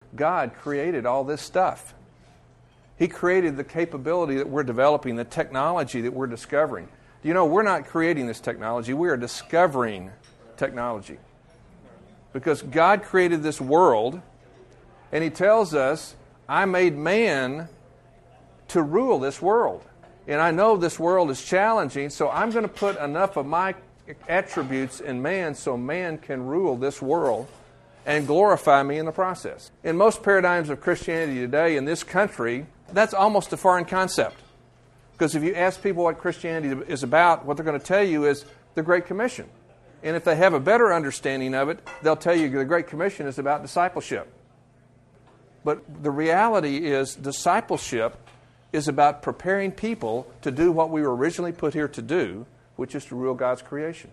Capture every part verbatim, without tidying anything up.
God created all this stuff. He created the capability that we're developing, the technology that we're discovering. You know, we're not creating this technology. We are discovering technology. Because God created this world, and He tells us, I made man to rule this world. And I know this world is challenging, so I'm going to put enough of my attributes in man so man can rule this world and glorify me in the process. In most paradigms of Christianity today in this country, that's almost a foreign concept. Because if you ask people what Christianity is about, what they're going to tell you is the Great Commission. And if they have a better understanding of it, they'll tell you the Great Commission is about discipleship. But the reality is discipleship is about preparing people to do what we were originally put here to do, which is to rule God's creation.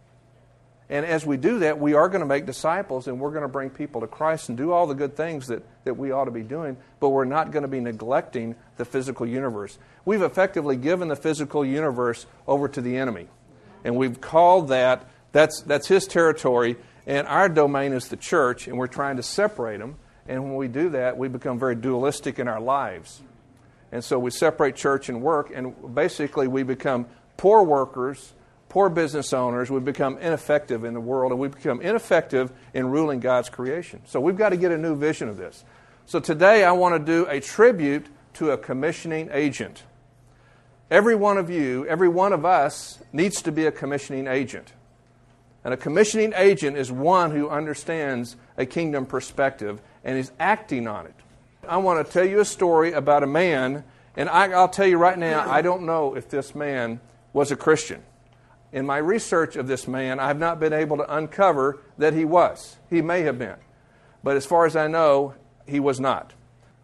And as we do that, we are going to make disciples, and we're going to bring people to Christ and do all the good things that, that we ought to be doing, but we're not going to be neglecting the physical universe. We've effectively given the physical universe over to the enemy. And we've called that, that's, that's his territory, and our domain is the church, and we're trying to separate them. And when we do that, we become very dualistic in our lives. And so we separate church and work, and basically we become poor workers, poor business owners. We become ineffective in the world, and we become ineffective in ruling God's creation. So we've got to get a new vision of this. So today I want to do a tribute to a commissioning agent. Every one of you, every one of us needs to be a commissioning agent. And a commissioning agent is one who understands a kingdom perspective and is acting on it. I want to tell you a story about a man, and I, I'll tell you right now, I don't know if this man was a Christian. In my research of this man, I have not been able to uncover that he was. He may have been. But as far as I know, he was not.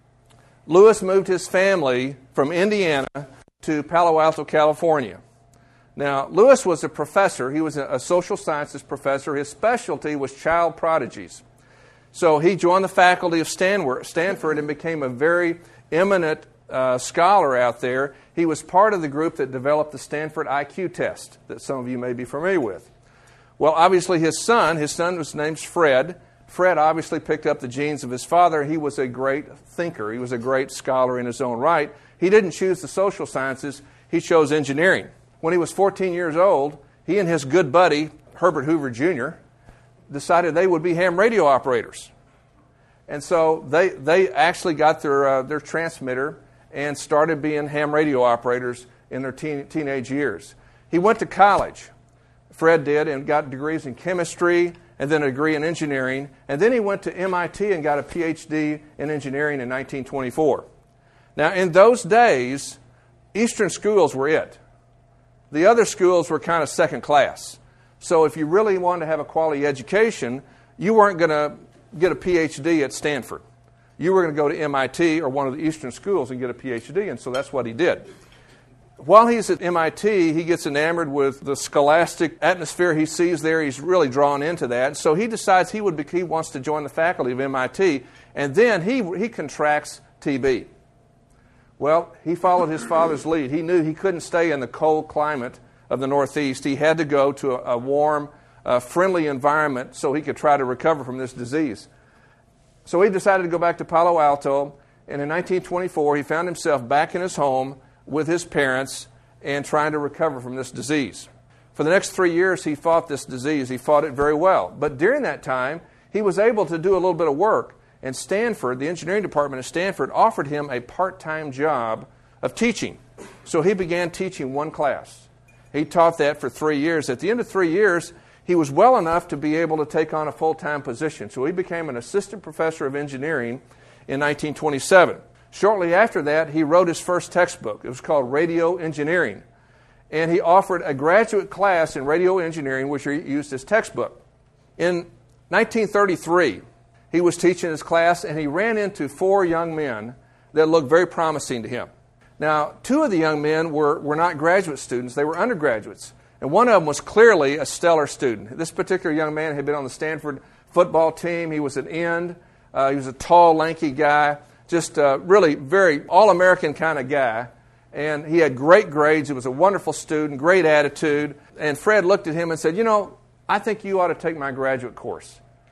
Lewis moved his family from Indiana to Palo Alto, California. Now, Lewis was a professor. He was a social sciences professor. His specialty was child prodigies. So he joined the faculty of Stanford and became a very eminent uh, scholar out there. He was part of the group that developed the Stanford I Q test that some of you may be familiar with. Well, obviously his son, his son was named Fred. Fred obviously picked up the genes of his father. He was a great thinker. He was a great scholar in his own right. He didn't choose the social sciences. He chose engineering. When he was fourteen years old, he and his good buddy, Herbert Hoover Junior, decided they would be ham radio operators. And so they they actually got their uh, their transmitter and started being ham radio operators in their teen, teenage years. He went to college, Fred did, and got degrees in chemistry and then a degree in engineering. And then he went to M I T and got a P H D in engineering in nineteen twenty-four. Now, in those days, Eastern schools were it. The other schools were kind of second class. So if you really wanted to have a quality education, you weren't going to get a P H D at Stanford. You were going to go to M I T or one of the Eastern schools and get a P H D, and so that's what he did. While he's at M I T, he gets enamored with the scholastic atmosphere he sees there. He's really drawn into that. So he decides he would be, he wants to join the faculty of M I T, and then he he contracts T B. Well, he followed his father's lead. He knew he couldn't stay in the cold climate of the Northeast. He had to go to a, a warm, uh, friendly environment so he could try to recover from this disease. So he decided to go back to Palo Alto, and in nineteen twenty-four, he found himself back in his home with his parents and trying to recover from this disease. For the next three years, he fought this disease. He fought it very well. But during that time, he was able to do a little bit of work. And Stanford, the engineering department at Stanford, offered him a part-time job of teaching. So he began teaching one class. He taught that for three years. At the end of three years, he was well enough to be able to take on a full-time position. So he became an assistant professor of engineering in nineteen twenty-seven. Shortly after that, he wrote his first textbook. It was called Radio Engineering. And he offered a graduate class in radio engineering, which he used as textbook. In nineteen thirty-three, he was teaching his class, and he ran into four young men that looked very promising to him. Now, two of the young men were, were not graduate students. They were undergraduates. And one of them was clearly a stellar student. This particular young man had been on the Stanford football team. He was an end. Uh, he was a tall, lanky guy, just uh, really very all-American kind of guy. And he had great grades. He was a wonderful student, great attitude. And Fred looked at him and said, you know, I think you ought to take my graduate course.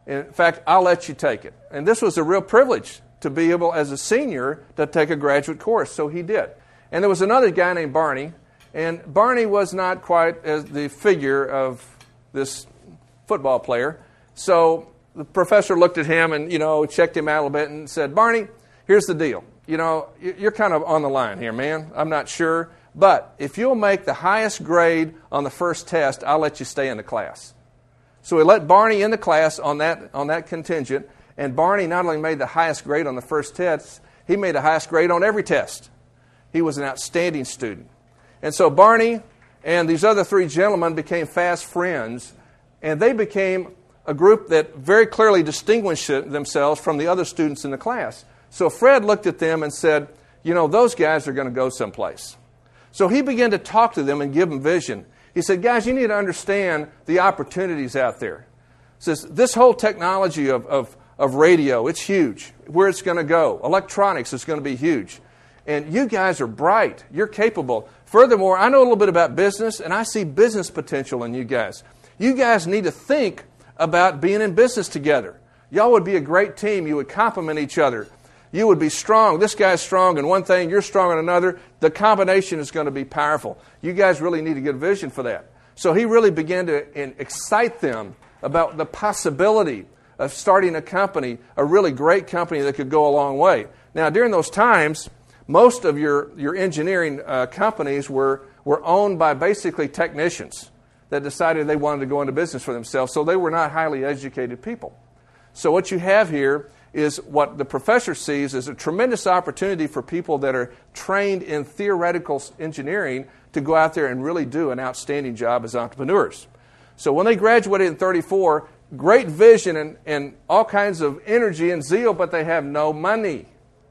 In fact, I'll let you take it. And this was a real privilege to be able, as a senior, to take a graduate course. So he did. And there was another guy named Barney. And Barney was not quite as the figure of this football player. So the professor looked at him and, you know, checked him out a little bit and said, Barney, here's the deal. You know, you're kind of on the line here, man. I'm not sure. But if you'll make the highest grade on the first test, I'll let you stay in the class. So we let Barney in the class on that on that contingent, and Barney not only made the highest grade on the first test, he made the highest grade on every test. He was an outstanding student. And so Barney and these other three gentlemen became fast friends, and they became a group that very clearly distinguished themselves from the other students in the class. So Fred looked at them and said, you know, those guys are going to go someplace. So he began to talk to them and give them vision. He said, guys, you need to understand the opportunities out there. He says, this whole technology of, of, of radio, it's huge. Where it's going to go. Electronics is going to be huge. And you guys are bright. You're capable. Furthermore, I know a little bit about business, and I see business potential in you guys. You guys need to think about being in business together. Y'all would be a great team. You would complement each other. You would be strong. This guy's strong in one thing, you're strong in another. The combination is going to be powerful. You guys really need to get vision for that. So he really began to excite them about the possibility of starting a company, a really great company that could go a long way. Now, during those times, most of your, your engineering uh, companies were, were owned by basically technicians that decided they wanted to go into business for themselves, so they were not highly educated people. So what you have here is what the professor sees as a tremendous opportunity for people that are trained in theoretical engineering to go out there and really do an outstanding job as entrepreneurs. So when they graduated in thirty-four, great vision and, and all kinds of energy and zeal, but they have no money.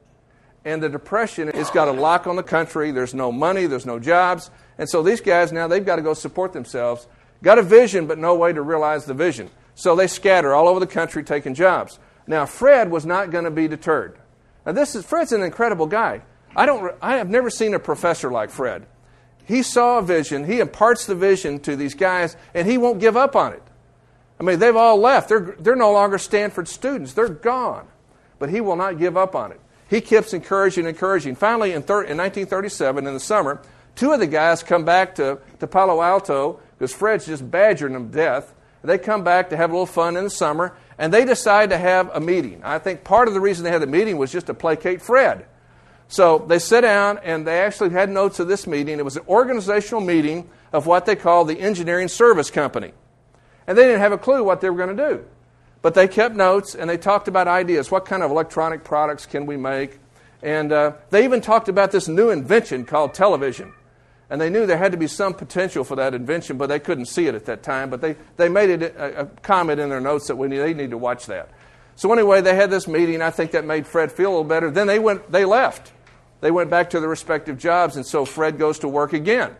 And the Depression has got a lock on the country. There's no money. There's no jobs. And so these guys now, they've got to go support themselves. Got a vision, but no way to realize the vision. So they scatter all over the country taking jobs. Now, Fred was not going to be deterred. Now, this is Fred's an incredible guy. I don't. I have never seen a professor like Fred. He saw a vision. He imparts the vision to these guys, and he won't give up on it. I mean, they've all left. They're, they're no longer Stanford students. They're gone. But he will not give up on it. He keeps encouraging and encouraging. Finally, in, thir- in nineteen thirty-seven, in the summer, two of the guys come back to, to Palo Alto because Fred's just badgering them to death. They come back to have a little fun in the summer, and they decide to have a meeting. I think part of the reason they had the meeting was just to placate Fred. So they sit down, and they actually had notes of this meeting. It was an organizational meeting of what they call the Engineering Service Company. And they didn't have a clue what they were going to do. But they kept notes, and they talked about ideas. What kind of electronic products can we make? And uh, they even talked about this new invention called television. And they knew there had to be some potential for that invention, but they couldn't see it at that time. But they, they made it a, a comment in their notes that we need, they need to watch that. So anyway, they had this meeting. I think that made Fred feel a little better. Then they went. They left. They went back to their respective jobs, and so Fred goes to work again.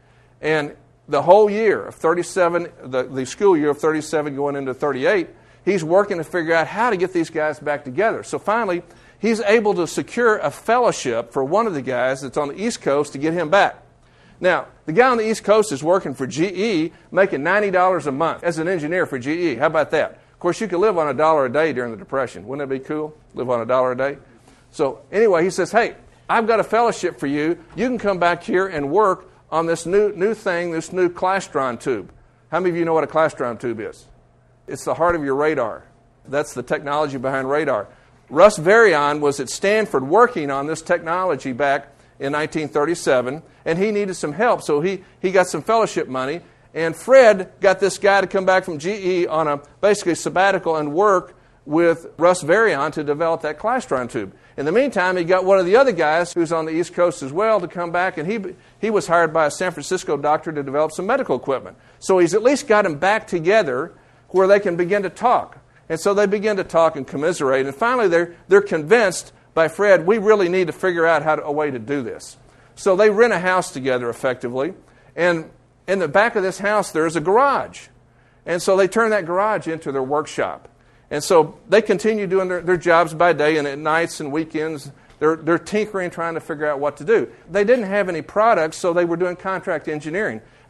And the whole year of thirty-seven, the, the school year of thirty-seven going into thirty-eight, he's working to figure out how to get these guys back together. So finally, he's able to secure a fellowship for one of the guys that's on the East Coast to get him back. Now, the guy on the East Coast is working for G E, making ninety dollars a month as an engineer for G E. How about that? Of course, you could live on a dollar a day during the Depression. Wouldn't that be cool? Live on a dollar a day? So anyway, he says, hey, I've got a fellowship for you. You can come back here and work on this new new thing, this new klystron tube. How many of you know what a klystron tube is? It's the heart of your radar. That's the technology behind radar. Russ Varian was at Stanford working on this technology back in nineteen thirty-seven, and he needed some help, so he, he got some fellowship money. And Fred got this guy to come back from G E on a basically sabbatical and work with Russ Varian to develop that klystron tube. In the meantime, he got one of the other guys who's on the East Coast as well to come back, and he he was hired by a San Francisco doctor to develop some medical equipment. So he's at least got them back together where they can begin to talk. And so they begin to talk and commiserate, and finally they're they're convinced by Fred, we really need to figure out how to, a way to do this. So they rent a house together effectively, and in the back of this house there is a garage. And so they turn that garage into their workshop. And so they continue doing their, their jobs by day, and at nights and weekends they're, they're tinkering, trying to figure out what to do. They didn't have any products, so they were doing contract engineering.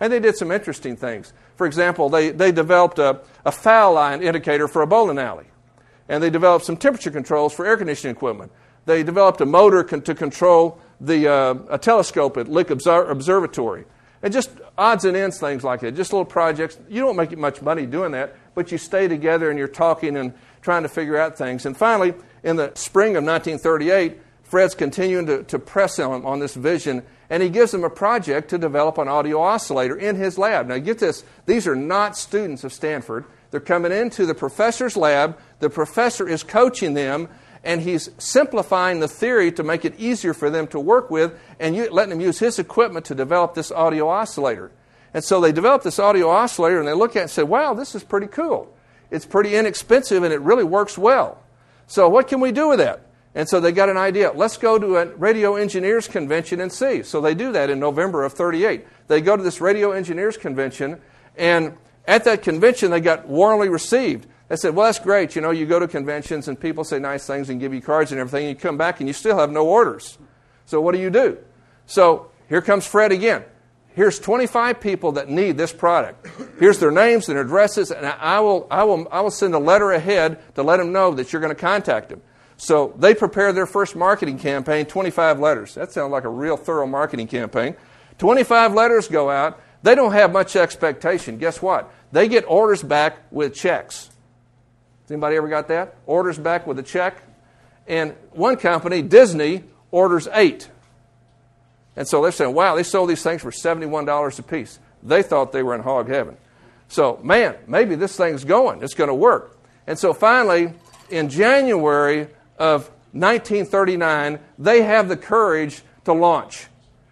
And they did some interesting things. For example, they, they developed a, a foul line indicator for a bowling alley. And they developed some temperature controls for air conditioning equipment. They developed a motor con- to control the uh, a telescope at Lick Obser- Observatory. And just odds and ends, things like that. Just little projects. You don't make much money doing that, but you stay together and you're talking and trying to figure out things. And finally, in the spring of nineteen thirty-eight, Fred's continuing to, to press him on this vision, and he gives him a project to develop an audio oscillator in his lab. Now get this, these are not students of Stanford. They're coming into the professor's lab. The professor is coaching them, and he's simplifying the theory to make it easier for them to work with, and you, letting them use his equipment to develop this audio oscillator. And so they developed this audio oscillator, and they look at it and say, wow, this is pretty cool. It's pretty inexpensive, and it really works well. So what can we do with that? And so they got an idea. Let's go to a radio engineers convention and see. So they do that in November of thirty-eight. They go to this radio engineers convention, and at that convention, they got warmly received. They said, well, that's great. You know, you go to conventions, and people say nice things and give you cards and everything, and you come back, and you still have no orders. So what do you do? So here comes Fred again. Here's twenty-five people that need this product. Here's their names and addresses, and I will, I will, I will send a letter ahead to let them know that you're going to contact them. So they prepare their first marketing campaign, twenty-five letters. That sounds like a real thorough marketing campaign. twenty-five letters go out. They don't have much expectation. Guess what? They get orders back with checks. Has anybody ever got that? Orders back with a check. And one company, Disney, orders eight. And so they're saying, wow, they sold these things for seventy-one dollars a piece. They thought they were in hog heaven. So, man, maybe this thing's going. It's going to work. And so finally, in January of nineteen thirty-nine, they have the courage to launch.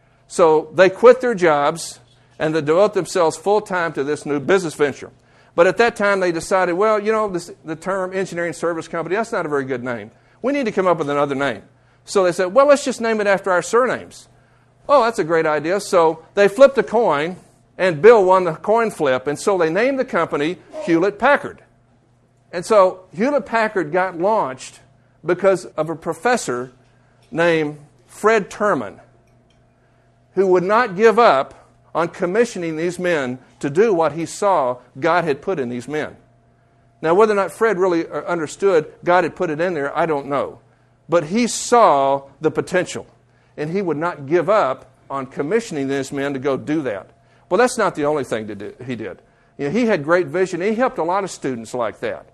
So they quit their jobs and they devote themselves full-time to this new business venture. But at that time, they decided, well, you know, this, the term engineering service company, that's not a very good name. We need to come up with another name. So they said, well, let's just name it after our surnames. Oh, that's a great idea. So they flipped a coin, and Bill won the coin flip. And so they named the company Hewlett-Packard. And so Hewlett-Packard got launched because of a professor named Fred Terman, who would not give up on commissioning these men to do what he saw God had put in these men. Now, whether or not Fred really understood God had put it in there, I don't know. But he saw the potential, and he would not give up on commissioning these men to go do that. Well, that's not the only thing that he did. You know, he had great vision. He helped a lot of students like that.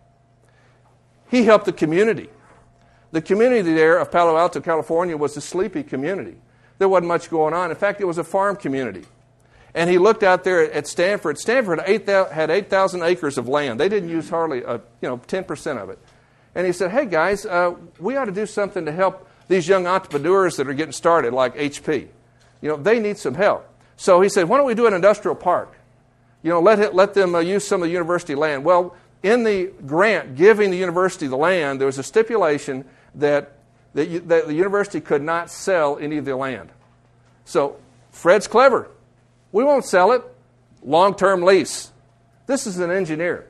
He helped the community. The community there of Palo Alto, California, was a sleepy community. There wasn't much going on. In fact, it was a farm community. And he looked out there at Stanford. Stanford had eight thousand acres of land. They didn't use hardly a, you know, ten percent of it. And he said, hey, guys, uh, we ought to do something to help these young entrepreneurs that are getting started, like H P. You know, they need some help. So he said, why don't we do an industrial park? You know, let, it, let them uh, use some of the university land. Well, in the grant giving the university the land, there was a stipulation that, that, you, that the university could not sell any of the land. So Fred's clever. We won't sell it. Long-term lease. This is an engineer.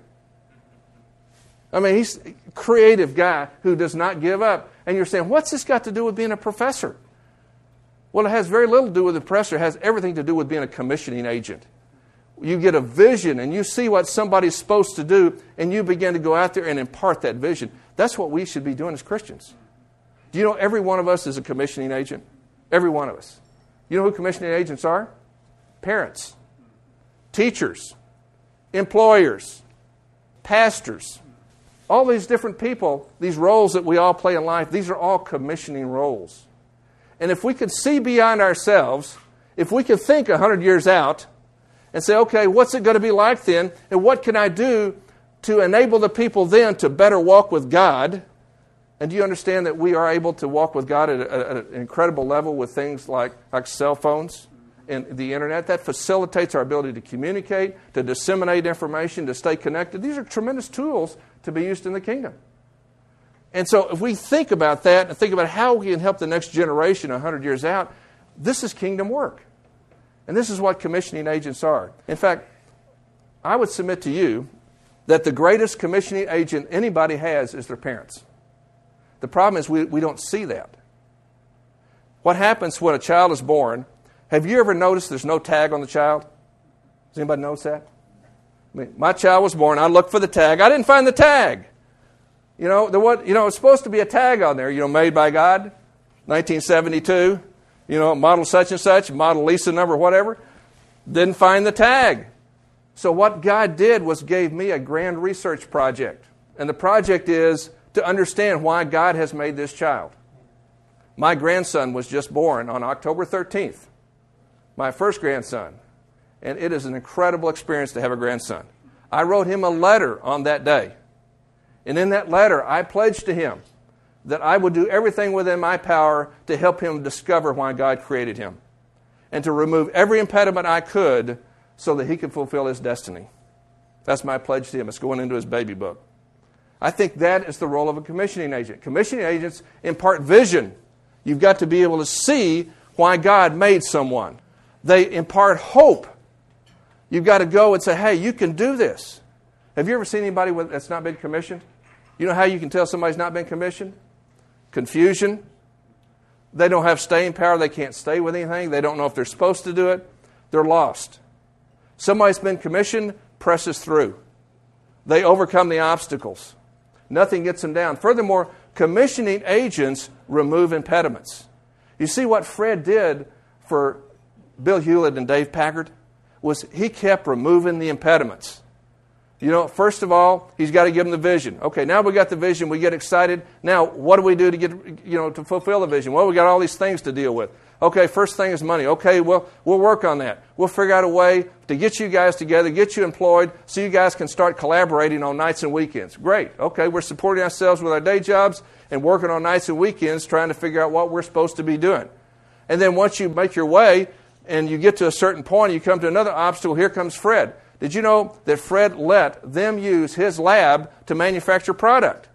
I mean, he's a creative guy who does not give up. And you're saying, what's this got to do with being a professor? Well, it has very little to do with the professor. It has everything to do with being a commissioning agent. You get a vision and you see what somebody's supposed to do, and you begin to go out there and impart that vision. That's what we should be doing as Christians. Do you know every one of us is a commissioning agent? Every one of us. You know who commissioning agents are? Parents, teachers, employers, pastors. All these different people, these roles that we all play in life, these are all commissioning roles. And if we could see beyond ourselves, if we could think a hundred years out and say, okay, what's it going to be like then? And what can I do to enable the people then to better walk with God? And do you understand that we are able to walk with God at, a, at an incredible level with things like, like cell phones and the internet? That facilitates our ability to communicate, to disseminate information, to stay connected. These are tremendous tools to be used in the kingdom. And so if we think about that and think about how we can help the next generation a hundred years out, this is kingdom work. And this is what commissioning agents are. In fact, I would submit to you that the greatest commissioning agent anybody has is their parents. The problem is we, we don't see that. What happens when a child is born? Have you ever noticed there's no tag on the child? Does anybody notice that? I mean, my child was born. I looked for the tag. I didn't find the tag. You know, there was, you know, it's supposed to be a tag on there, you know, made by God, nineteen seventy-two, you know, model such and such, model Lisa number, whatever. Didn't find the tag. So what God did was gave me a grand research project. And the project is to understand why God has made this child. My grandson was just born on October thirteenth, my first grandson. And it is an incredible experience to have a grandson. I wrote him a letter on that day. And in that letter, I pledged to him that I would do everything within my power to help him discover why God created him and to remove every impediment I could so that he could fulfill his destiny. That's my pledge to him. It's going into his baby book. I think that is the role of a commissioning agent. Commissioning agents impart vision. You've got to be able to see why God made someone. They impart hope. You've got to go and say, hey, you can do this. Have you ever seen anybody that's not been commissioned? You know how you can tell somebody's not been commissioned? Confusion. They don't have staying power. They can't stay with anything. They don't know if they're supposed to do it. They're lost. Somebody's been commissioned, presses through. They overcome the obstacles. Nothing gets them down. Furthermore, commissioning agents remove impediments. You see what Fred did for Bill Hewlett and Dave Packard? Was he kept removing the impediments. You know, first of all, he's got to give them the vision. Okay, now we got the vision, we get excited. Now, what do we do to get, you know, to fulfill the vision? Well, we got all these things to deal with. Okay, first thing is money. Okay, well, we'll work on that. We'll figure out a way to get you guys together, get you employed, so you guys can start collaborating on nights and weekends. Great. Okay, we're supporting ourselves with our day jobs and working on nights and weekends, trying to figure out what we're supposed to be doing. And then once you make your way and you get to a certain point, you come to another obstacle, here comes Fred. Did you know that Fred let them use his lab to manufacture product?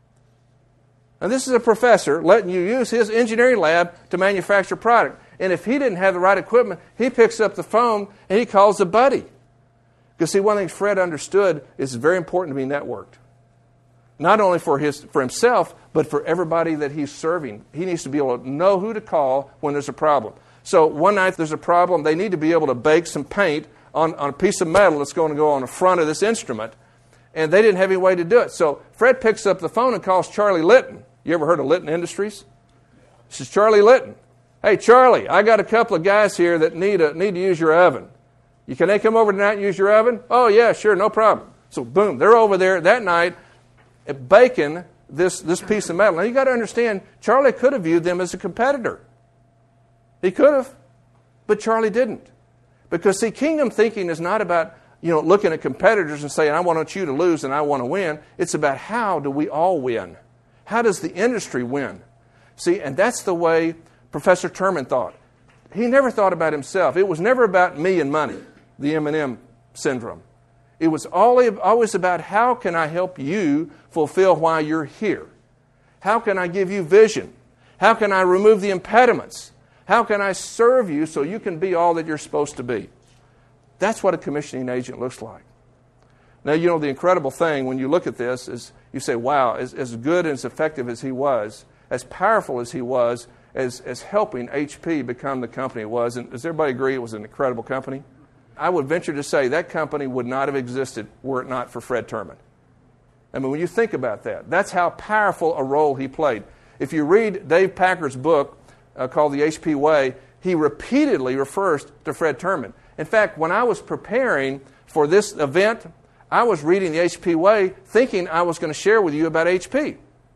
And this is a professor letting you use his engineering lab to manufacture product. And if he didn't have the right equipment, he picks up the phone and he calls a buddy. Because see, one thing Fred understood is it's very important to be networked. Not only for his for himself, but for everybody that he's serving. He needs to be able to know who to call when there's a problem. So one night there's a problem, they need to be able to bake some paint on, on a piece of metal that's going to go on the front of this instrument. And they didn't have any way to do it. So Fred picks up the phone and calls Charlie Litton. You ever heard of Litton Industries? This is Charlie Litton. Hey, Charlie, I got a couple of guys here that need a, need to use your oven. You, can they come over tonight and use your oven? Oh, yeah, sure, no problem. So, boom, they're over there that night baking this, this piece of metal. Now, you got to understand, Charlie could have viewed them as a competitor. He could have, but Charlie didn't. Because, see, kingdom thinking is not about, you know, looking at competitors and saying, I want you to lose and I want to win. It's about how do we all win? How does the industry win? See, and that's the way Professor Terman thought. He never thought about himself. It was never about me and money, the M and M syndrome. It was always about how can I help you fulfill why you're here? How can I give you vision? How can I remove the impediments? How can I serve you so you can be all that you're supposed to be? That's what a commissioning agent looks like. Now, you know, the incredible thing when you look at this is you say, wow, as, as good and as effective as he was, as powerful as he was, as, as helping H P become the company it was, and does everybody agree it was an incredible company? I would venture to say that company would not have existed were it not for Fred Terman. I mean, when you think about that, that's how powerful a role he played. If you read Dave Packard's book uh, called The H P Way, he repeatedly refers to Fred Terman. In fact, when I was preparing for this event, I was reading The H P Way thinking I was going to share with you about H P.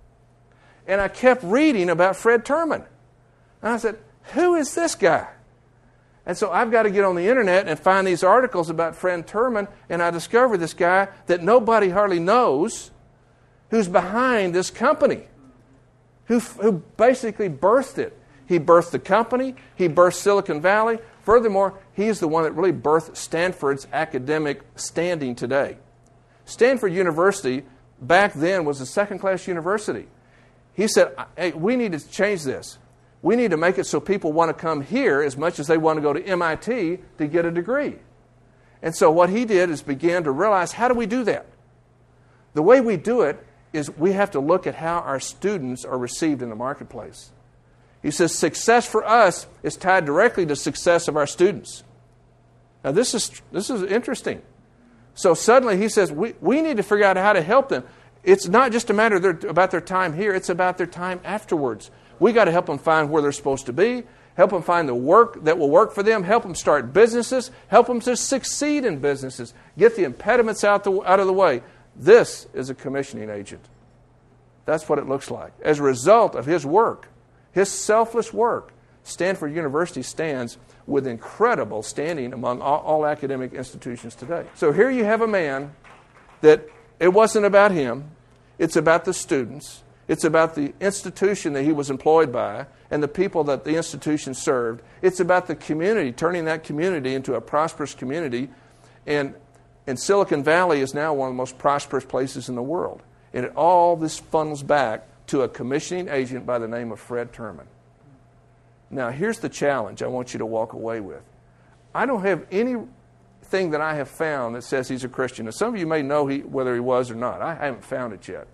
And I kept reading about Fred Terman. And I said, who is this guy? And so I've got to get on the internet and find these articles about Fred Terman, and I discovered this guy that nobody hardly knows who's behind this company, who, who basically birthed it. He birthed the company. He birthed Silicon Valley. Furthermore, he's the one that really birthed Stanford's academic standing today. Stanford University back then was a second-class university. He said, hey, we need to change this. We need to make it so people want to come here as much as they want to go to M I T to get a degree. And so what he did is began to realize, how do we do that? The way we do it is we have to look at how our students are received in the marketplace. He says success for us is tied directly to success of our students. Now, this is this is interesting. So suddenly he says, we, we need to figure out how to help them. It's not just a matter of their, about their time here. It's about their time afterwards. We got to help them find where they're supposed to be, help them find the work that will work for them, help them start businesses, help them to succeed in businesses, get the impediments out, the, out of the way. This is a commissioning agent. That's what it looks like. As a result of his work, his selfless work, Stanford University stands with incredible standing among all, all academic institutions today. So here you have a man that it wasn't about him. It's about the students. It's about the institution that he was employed by and the people that the institution served. It's about the community, turning that community into a prosperous community. And, and Silicon Valley is now one of the most prosperous places in the world. And it, all this funnels back to a commissioning agent by the name of Fred Terman. Now, here's the challenge I want you to walk away with. I don't have anything that I have found that says he's a Christian. Now, some of you may know he, whether he was or not. I haven't found it yet.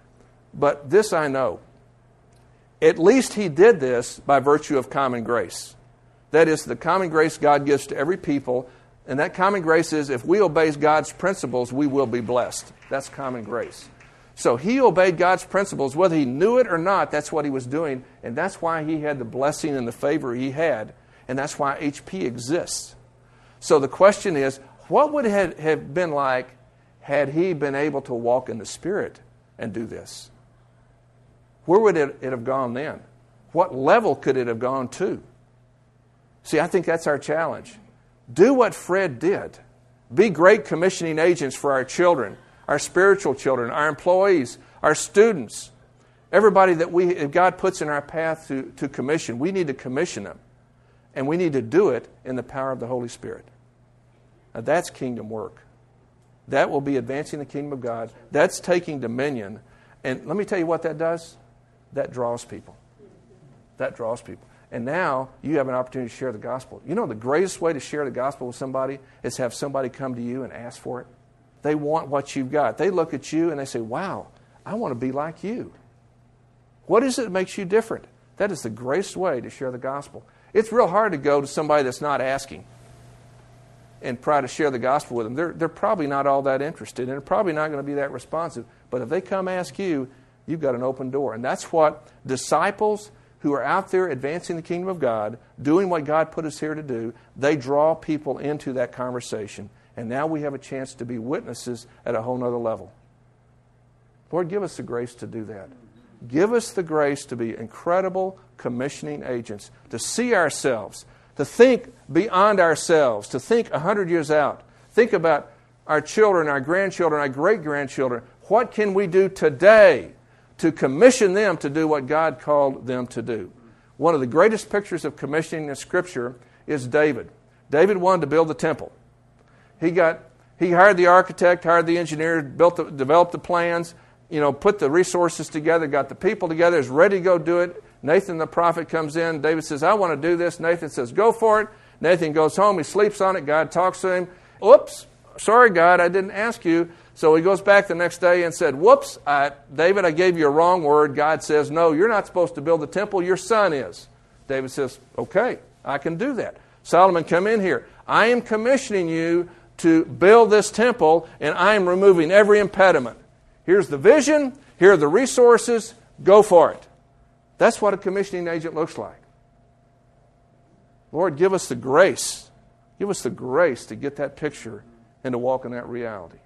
But this I know. At least he did this by virtue of common grace. That is, the common grace God gives to every people. And that common grace is if we obey God's principles, we will be blessed. That's common grace. So he obeyed God's principles, whether he knew it or not. That's what he was doing, and that's why he had the blessing and the favor he had, and that's why H P exists. So the question is, what would it have been like had he been able to walk in the Spirit and do this? Where would it have gone then? What level could it have gone to? See, I think that's our challenge. Do what Fred did. Be great commissioning agents for our children, our spiritual children, our employees, our students, everybody that we if God puts in our path to, to commission. We need to commission them. And we need to do it in the power of the Holy Spirit. Now that's kingdom work. That will be advancing the kingdom of God. That's taking dominion. And let me tell you what that does. That draws people. That draws people. And now you have an opportunity to share the gospel. You know the greatest way to share the gospel with somebody is have somebody come to you and ask for it. They want what you've got. They look at you and they say, wow, I want to be like you. What is it that makes you different? That is the greatest way to share the gospel. It's real hard to go to somebody that's not asking and try to share the gospel with them. They're, they're probably not all that interested, and they're probably not going to be that responsive. But if they come ask you, you've got an open door. And that's what disciples who are out there advancing the kingdom of God, doing what God put us here to do, they draw people into that conversation. And now we have a chance to be witnesses at a whole nother level. Lord, give us the grace to do that. Give us the grace to be incredible commissioning agents, to see ourselves, to think beyond ourselves, to think a hundred years out. Think about our children, our grandchildren, our great-grandchildren. What can we do today to commission them to do what God called them to do? One of the greatest pictures of commissioning in Scripture is David. David wanted to build the temple. He got he hired the architect, hired the engineer, built the, developed the plans, you know, put the resources together, got the people together, is ready to go do it. Nathan the prophet comes in. David says, I want to do this. Nathan says, go for it. Nathan goes home. He sleeps on it. God talks to him. Oops, sorry, God, I didn't ask you. So he goes back the next day and said, whoops, I, David, I gave you a wrong word. God says, no, you're not supposed to build the temple. Your son is. David says, okay, I can do that. Solomon, come in here. I am commissioning you to build this temple, and I am removing every impediment. Here's the vision. Here are the resources. Go for it. That's what a commissioning agent looks like. Lord, give us the grace. Give us the grace to get that picture and to walk in that reality.